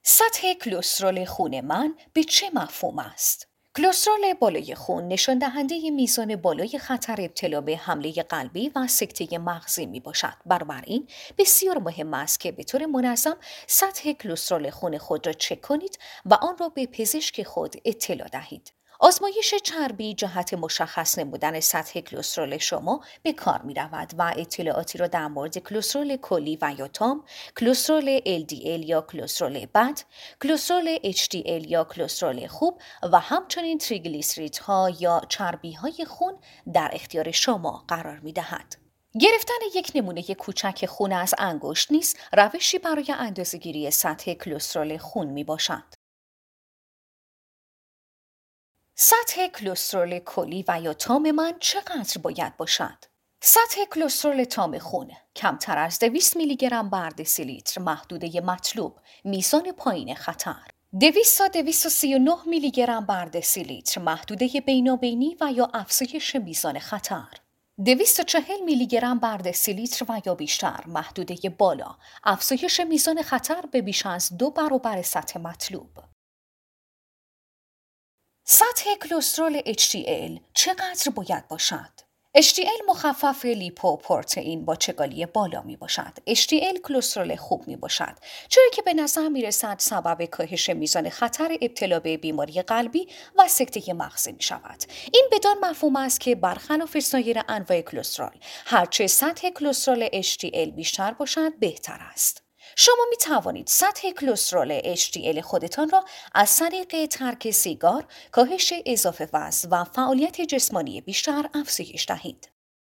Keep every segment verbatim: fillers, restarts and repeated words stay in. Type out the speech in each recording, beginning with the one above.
سطح کلسترول خون من به چه مفهوم است؟ کلسترول بالای خون نشان دهنده میزان بالای خطر ابتلا به حمله قلبی و سکته مغزی می باشد. بنابراین بسیار مهم است که به طور منظم سطح کلسترول خون خود را چک کنید و آن را به پزشک خود اطلاع دهید. آزمایش چربی جهت مشخص نمودن سطح کلسترول شما به کار می رود و اطلاعاتی را در مورد کلسترول کلی و یا تام، کلسترول ال دی ال یا کلسترول بد، کلسترول اچ دی ال یا کلسترول خوب و همچنین تریگلیسیریدها یا چربی‌های خون در اختیار شما قرار می دهد. گرفتن یک نمونه کوچک خون از انگشت نیز روشی برای اندازه‌گیری سطح کلسترول خون می باشد. سطح کلسترول کلی و یا تام من چقدر باید باشد؟ سطح کلسترول تام خون کمتر از دویست میلی گرم بر دسیلیتر محدوده مطلوب، میزان پایین خطر. دویست تا دویست و سی و نه میلی گرم بر دسیلیتر محدوده بینابینی و یا افزایش میزان خطر. دویست و چهل میلی گرم بر دسیلیتر و یا بیشتر محدوده بالا، افزایش میزان خطر به بیش از دو برابر سطح مطلوب. سطح کلسترول اچ دی ال چقدر باید باشد؟ اچ دی ال مخفف لیپوپروتئین با چگالی بالا می باشد. اچ دی ال کلسترول خوب می باشد، چرا که به نظر می رسد سبب کاهش میزان خطر ابتلا به بیماری قلبی و سکته مغزی می شود. این بدان مفهوم است که برخلاف سایر انواع کلسترول، هرچه سطح کلسترول اچ دی ال بیشتر باشد بهتر است. شما می توانید سطح کلسترول اچ دی ال خودتان را از طریق ترک سیگار، کاهش اضافه وزن و فعالیت جسمانی بیشتر افزایش دهید.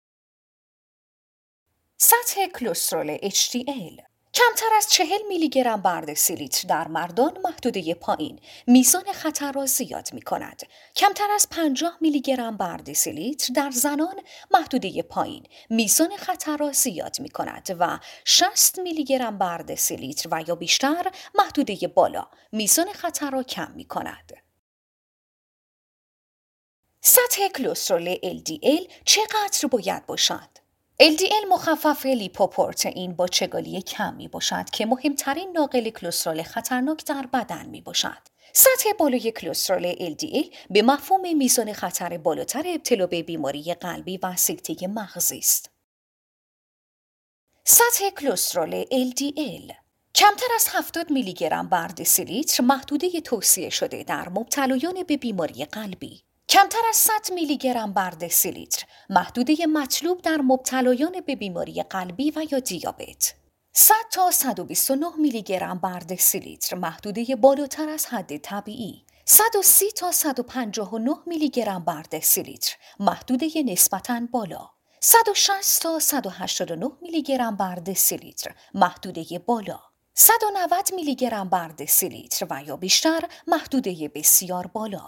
سطح کلسترول اچ دی ال کمتر از چهل میلی گرم بر دسیلیتر در مردان محدوده پایین میزان خطر را زیاد می کند. کمتر از پنجاه میلی گرم بر دسیلیتر در زنان محدوده پایین میزان خطر را زیاد می کند و شصت میلی گرم بر دسیلیتر و یا بیشتر محدوده بالا میزان خطر را کم می کند. سطح کلسترول ال دی ال چقدر باید باشد؟ ال دی ال مخفف لیپوپروتئین با چگالی کم می باشد که مهمترین ناقل کلسترول خطرناک در بدن می باشد. سطح بالای کلسترول ال دی ال به مفهوم میزان خطر بالاتر ابتلا به بیماری قلبی و سکته مغزی است. سطح کلسترول ال دی ال کمتر از هفتاد میلی گرم بر دسیلیتر محدوده توصیه شده در مبتلایان به بیماری قلبی. کمتر از صد میلی گرم بر دسیلیتر محدوده مطلوب در مبتلایان به بیماری قلبی و یا دیابت. صد تا صد و بیست و نه میلی گرم بر دسیلیتر محدوده بالاتر از حد طبیعی. صد و سی تا صد و پنجاه و نه میلی گرم بر دسیلیتر محدوده نسبتاً بالا. صد و شصت تا صد و هشتاد و نه میلی گرم بر دسیلیتر محدوده بالا. صد و نود میلی گرم بر دسیلیتر و یا بیشتر محدوده بسیار بالا.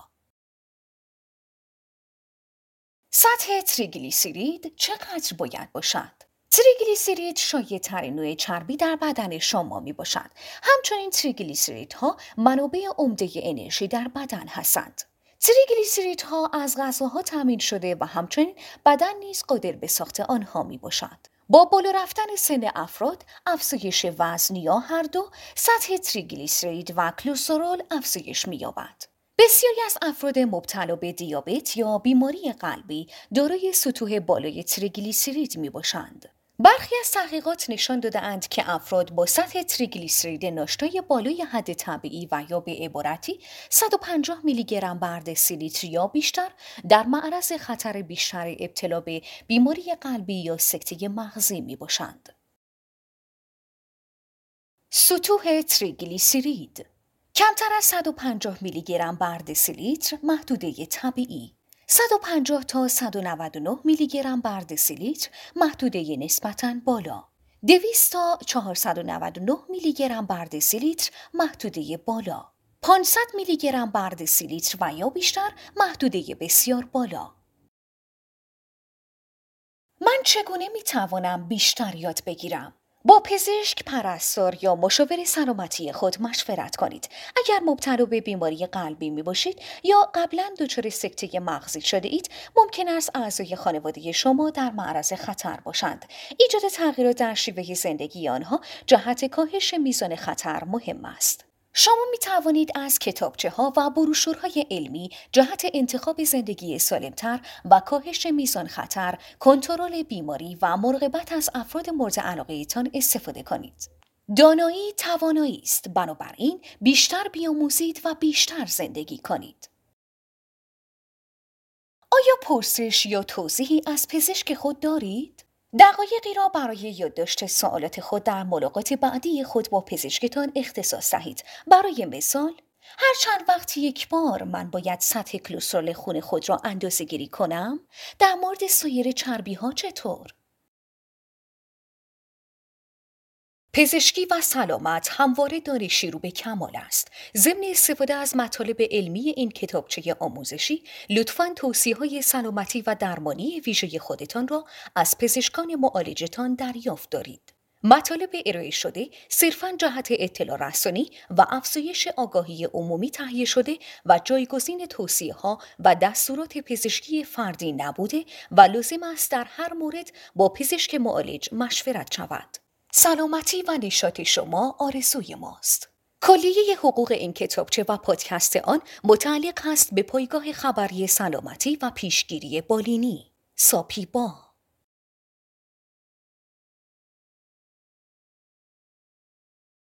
سطح تریگلیسیرید چقدر باید باشد؟ تریگلیسیرید شایع ترین نوع چربی در بدن شما می باشد. همچنین تریگلیسیریدها منابع عمده انرژی در بدن هستند. تریگلیسیریدها از غذاها تامین شده و همچنین بدن نیز قادر به ساخت آنها می باشد. با بالا رفتن سن افراد، افزایش وزن یا هر دو، سطح تریگلیسیرید و کلسترول افزایش می یابد. بسیاری از افراد مبتلا به دیابت یا بیماری قلبی دارای سطوح بالای تریگلیسیرید می باشند. برخی از تحقیقات نشان داده‌اند که افراد با سطح تریگلیسیرید ناشتای بالای حد طبیعی و یا به عبارتی صد و پنجاه میلی گرم بر دسیلیتر یا بیشتر در معرض خطر بیشتر ابتلا به بیماری قلبی یا سکته مغزی می باشند. سطوح تریگلیسیرید کمتر از صد و پنجاه میلی گرم بر دسیلیتر محدوده طبیعی. صد و پنجاه تا صد و نود و نه میلی گرم بر دسیلیتر محدوده نسبتاً بالا. دویست تا چهارصد و نود و نه میلی گرم بر دسیلیتر محدوده بالا. پانصد میلی گرم بر دسیلیتر و یا بیشتر محدوده بسیار بالا. من چگونه می توانم بیشتر یاد بگیرم؟ با پزشک، پرستار یا مشاور سلامتی خود مشورت کنید. اگر مبتلا به بیماری قلبی می باشید یا قبلا دچار سکته مغزی شده اید، ممکن است اعضای خانواده شما در معرض خطر باشند. ایجاد تغییرات در شیوه زندگی آنها جهت کاهش میزان خطر مهم است. شما می توانید از کتابچه ها و بروشورهای علمی جهت انتخاب زندگی سالمتر و کاهش میزان خطر، کنترل بیماری و مراقبت از افراد مورد علاقه تان استفاده کنید. دانایی توانایی است، بنابراین بیشتر بیاموزید و بیشتر زندگی کنید. آیا پرسش یا توضیحی از پزشک خود دارید؟ دقایقی را برای یادداشت سوالات خود در ملاقات بعدی خود با پزشکتان اختصاص دهید. برای مثال، هر چند وقت یک بار من باید سطح کلسترول خون خود را اندازه‌گیری کنم؟ در مورد سایر چربی ها چطور؟ پزشکی و سلامت همواره دانشی رو به کمال است. ضمن استفاده از مطالب علمی این کتابچه آموزشی، لطفاً توصیه‌های سلامتی و درمانی ویژه خودتان را از پزشکان معالجتان دریافت دارید. مطالب ارائه شده صرفاً جهت اطلاع رسانی و افزایش آگاهی عمومی تهیه شده و جایگزین توصیه‌ها و دستورات پزشکی فردی نبوده و لازم است در هر مورد با پزشک معالج مشورت شود. سلامتی و نشاط شما آرزوی ماست. کلیه حقوق این کتابچه و پادکست آن متعلق است به پایگاه خبری سلامتی و پیشگیری بالینی، ساپیبا.